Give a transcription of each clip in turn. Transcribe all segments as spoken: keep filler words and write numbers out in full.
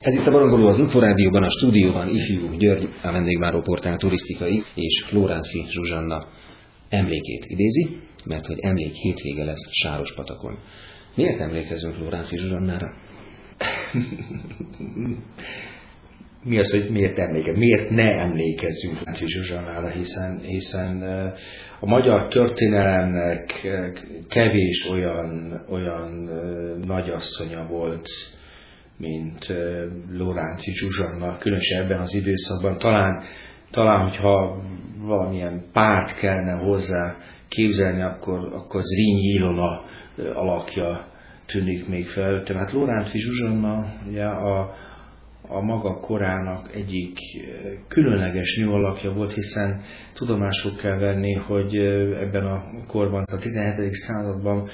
Ez itt a Barangoló az Inforádióban, a stúdióban ifjú György, a Vendégváró Portál turisztikai és Lórántffy Zsuzsanna emlékét idézi, mert hogy emlék hétvége lesz Sárospatakon. Miért emlékezünk Lórántffy Zsuzsannára? Mi az, hogy miért emlékezünk? Miért ne emlékezzünk Lórántffy Zsuzsannára, hiszen, hiszen a magyar történelemnek kevés olyan, olyan nagyasszonya volt, mint Lórántffy Zsuzsanna, különösen ebben az időszakban. Talán, talán hogyha valamilyen párt kellene hozzá képzelni, akkor, akkor Zrínyi Ilona alakja tűnik még fel. Tehát Lórántffy Zsuzsanna ugye, a, a maga korának egyik különleges nő alakja volt, hiszen tudomásul kell venni, hogy ebben a korban, a tizenhetedik században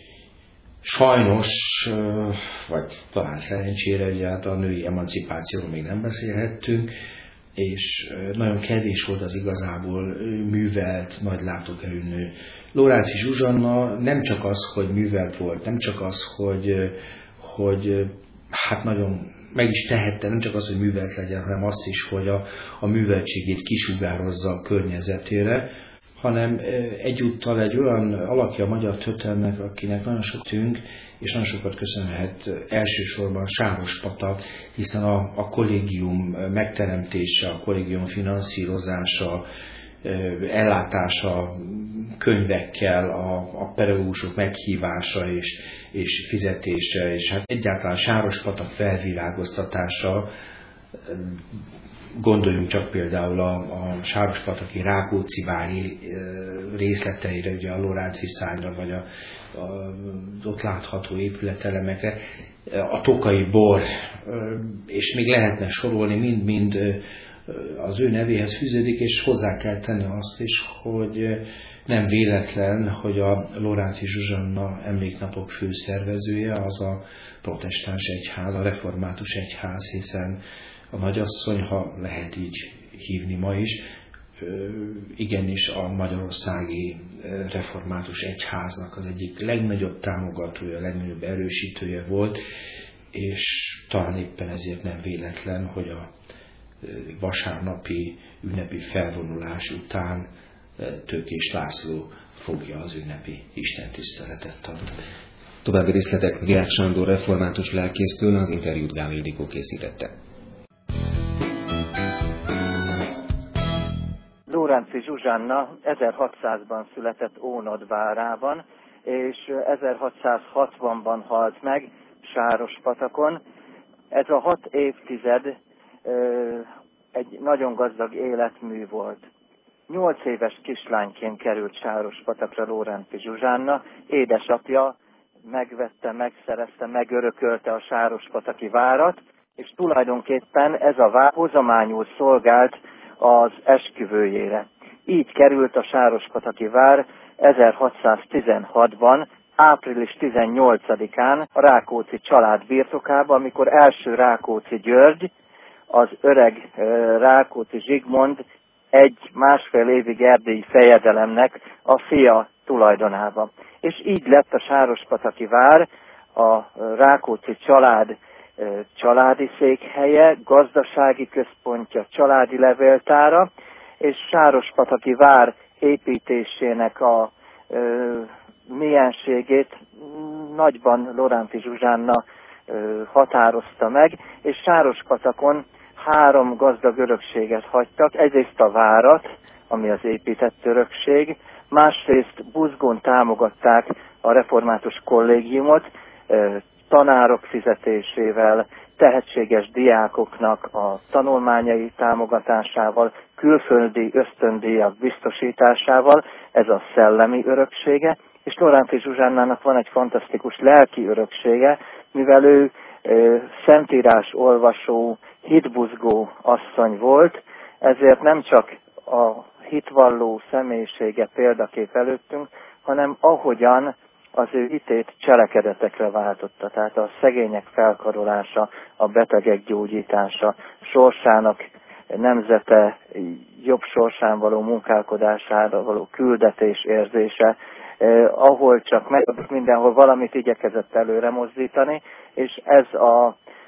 sajnos, vagy talán szerencsére, ugye hát a női emancipációról még nem beszélhettünk, és nagyon kevés volt az igazából művelt, nagy látókerű nő. Lórántffy Zsuzsanna nem csak az, hogy művelt volt, nem csak az, hogy, hogy hát nagyon meg is tehette, nem csak az, hogy művelt legyen, hanem azt is, hogy a, a műveltségét kisugározza a környezetére, hanem egyúttal egy olyan alakja a magyar történelemnek, akinek nagyon sok tűnk, és nagyon sokat köszönhet elsősorban Sárospatak, hiszen a, a kollégium megteremtése, a kollégium finanszírozása, ellátása könyvekkel, a, a pedagógusok meghívása és, és fizetése, és hát egyáltalán Sárospatak felvilágoztatása. Gondoljunk csak például a, a Sárospataki Rákóczi-vári részleteire, ugye a Lórántffy szárnyra, vagy a, a, az ott látható épületelemekre, a Tokai bor, és még lehetne sorolni, mind-mind az ő nevéhez fűződik, és hozzá kell tenni azt is, hogy nem véletlen, hogy a Lórántffy Zsuzsanna emléknapok főszervezője az a protestáns egyház, a református egyház, hiszen a nagyasszony, ha lehet így hívni ma is, igenis a magyarországi református egyháznak az egyik legnagyobb támogatója, legnagyobb erősítője volt, és talán éppen ezért nem véletlen, hogy a vasárnapi ünnepi felvonulás után Tőkés László fogja az ünnepi istentiszteletet tartani. További részletek Virág Sándor református lelkésztől, az interjút Gál Ildikó készítette. Lórántffy Zsuzsanna ezerhatszázban született Ónod várában, és ezerhatszázhatvanban halt meg Sárospatakon. Ez a hat évtized egy nagyon gazdag életmű volt. Nyolc éves kislányként került Sárospatakra Lórántffy Zsuzsanna. Édesapja megvette, megszerezte, megörökölte a Sárospataki várat, és tulajdonképpen ez a vár hozományul szolgált az esküvőjére. Így került a Sárospataki vár ezerhatszáztizenhatban, április tizennyolcadikán a Rákóczi család birtokába, amikor első Rákóczi György, az öreg Rákóczi Zsigmond egy másfél évig erdélyi fejedelemnek a fia tulajdonába. És így lett a Sárospataki vár a Rákóczi család családi székhelye, gazdasági központja, családi levéltára, és Sárospataki vár építésének a ö, mienségét nagyban Lórántffy Zsuzsanna ö, határozta meg, és Sárospatakon három gazdag örökséget hagytak, egyrészt a várat, ami az épített örökség, másrészt buzgón támogatták a református kollégiumot, ö, tanárok fizetésével, tehetséges diákoknak a tanulmányai támogatásával, külföldi ösztöndíjak biztosításával, ez a szellemi öröksége, és Lórántffy Zsuzsannának van egy fantasztikus lelki öröksége, mivel ő ö, szentírás olvasó, hitbuzgó asszony volt, ezért nem csak a hitvalló személyisége példakép előttünk, hanem ahogyan az ő hitét cselekedetekre váltotta. Tehát a szegények felkarolása, a betegek gyógyítása, sorsának nemzete jobb sorsán való munkálkodására való küldetés érzése, eh, ahol csak meg mindenhol valamit igyekezett előre mozdítani, és ez a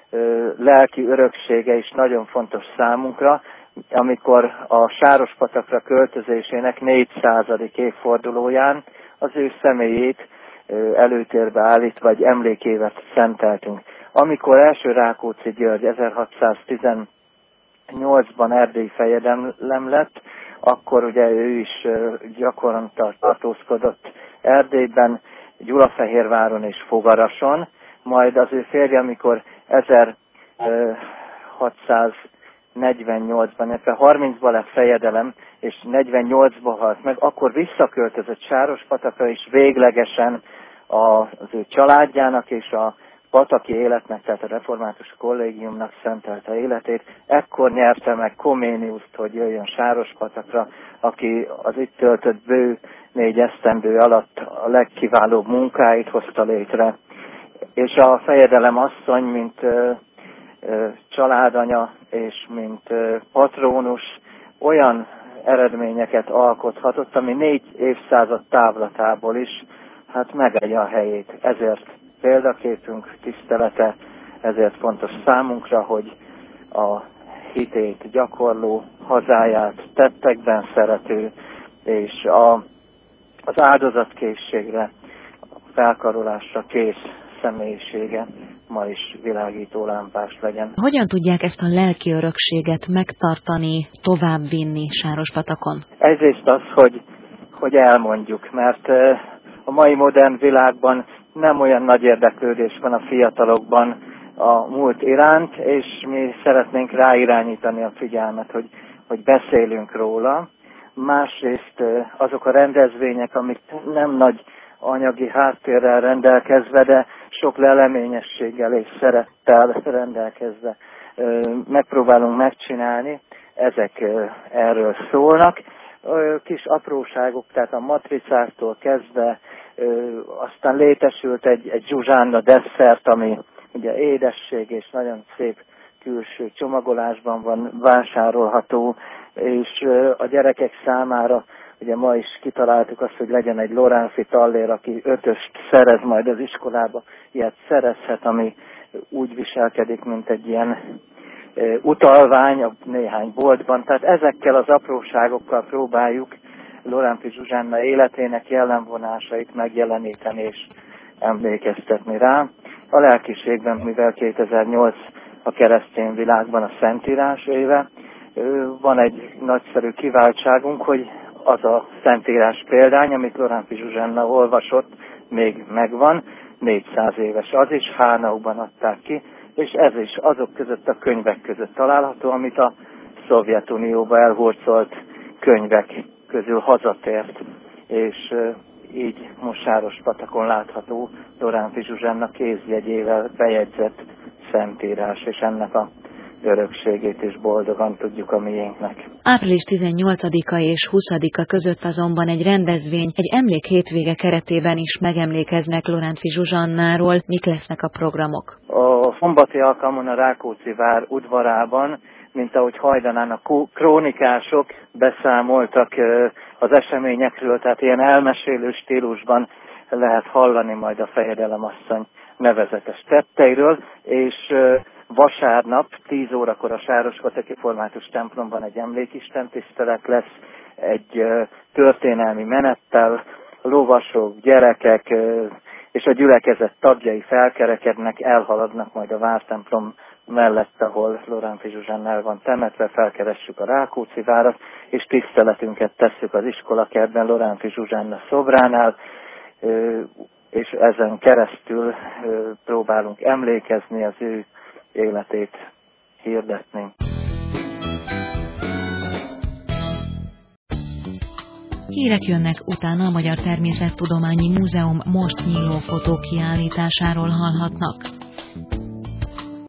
lelki öröksége is nagyon fontos számunkra, amikor a Sárospatakra költözésének négyszázadik évfordulóján az ő személyét előtérbe állítva egy emlékévet szenteltünk. Amikor első Rákóczi György ezerhatszáztizennyolcban erdélyi fejedelem lett, akkor ugye ő is gyakran tartózkodott Erdélyben, Gyulafehérváron és Fogarason, majd az ő férje, amikor ezerhatszáznegyvennyolcban, illetve harmincban lett fejedelem, és negyvennyolcban halt meg, akkor visszaköltözött Sárospatakra, és véglegesen az ő családjának és a pataki életnek, tehát a református kollégiumnak szentelte életét. Ekkor nyerte meg Koméniuszt, hogy jöjjön Sárospatakra, aki az itt töltött bő négy esztendő alatt a legkiválóbb munkáit hozta létre. És a fejedelem asszony, mint ö, ö, családanya és mint ö, patrónus olyan eredményeket alkothatott, ami négy évszázad távlatából is hát megadja a helyét. Ezért példaképünk tisztelete, ezért fontos számunkra, hogy a hitét gyakorló, hazáját tettekben szerető, és a, az áldozatkészségre, felkarolásra kész személyisége ma is világító lámpás legyen. Hogyan tudják ezt a lelki örökséget megtartani, továbbvinni Sárospatakon? Egyrészt az, hogy, hogy elmondjuk, mert a mai modern világban nem olyan nagy érdeklődés van a fiatalokban a múlt iránt, és mi szeretnénk ráirányítani a figyelmet, hogy, hogy beszélünk róla. Másrészt azok a rendezvények, amik nem nagy anyagi háttérrel rendelkezve, de sok leleményességgel és szeretettel rendelkezve megpróbálunk megcsinálni, ezek erről szólnak. Kis apróságok, tehát a matricáktól kezdve, aztán létesült egy, egy Zsuzsánna desszert, ami ugye édesség és nagyon szép külső csomagolásban van vásárolható, és a gyerekek számára ugye ma is kitaláltuk azt, hogy legyen egy Loránfi tallér, aki ötöst szerez majd az iskolába, ilyet szerezhet, ami úgy viselkedik, mint egy ilyen utalvány a néhány boltban. Tehát ezekkel az apróságokkal próbáljuk Loránfi Zsuzsánna életének jellemvonásait megjeleníteni és emlékeztetni rá. A lelkiségben, mivel kétezer-nyolc a keresztény világban a Szentírás éve, van egy nagyszerű kiváltságunk, hogy az a Szentírás példány, amit Loránfi Zsuzsánna olvasott, még megvan, négyszáz éves az is, Hánauban adták ki, és ez is azok között a könyvek között található, amit a Szovjetunióba elhurcolt könyvek közül hazatért, és így most Sárospatakon látható Loránfi Zsuzsánna kézjegyével bejegyzett Szentírás, és ennek a örökségét is boldogan tudjuk a miénknek. április tizennyolcadika és huszadika között azonban egy rendezvény, egy emlék hétvége keretében is megemlékeznek Loránfi Zsuzsannáról. Mik lesznek a programok? A szombati alkalmon a Rákóczi vár udvarában, mint ahogy hajdanán a krónikások beszámoltak az eseményekről, tehát ilyen elmesélő stílusban lehet hallani majd a fejedelem asszony nevezetes tetteiről, és vasárnap tíz órakor a Sárospataki Református templomban egy emlékistentisztelet lesz, egy történelmi menettel, lovasok, gyerekek és a gyülekezet tagjai felkerekednek, elhaladnak majd a vártemplom mellett, ahol Loránfi Zsuzsánna el van temetve, felkeressük a Rákóczi várat, és tiszteletünket tesszük az iskolakertben Loránfi Zsuzsánna szobránál, és ezen keresztül próbálunk emlékezni, az ő életét hirdetni. Hírek jönnek, utána a Magyar Természettudományi Múzeum most nyíló fotókiállításáról hallhatnak.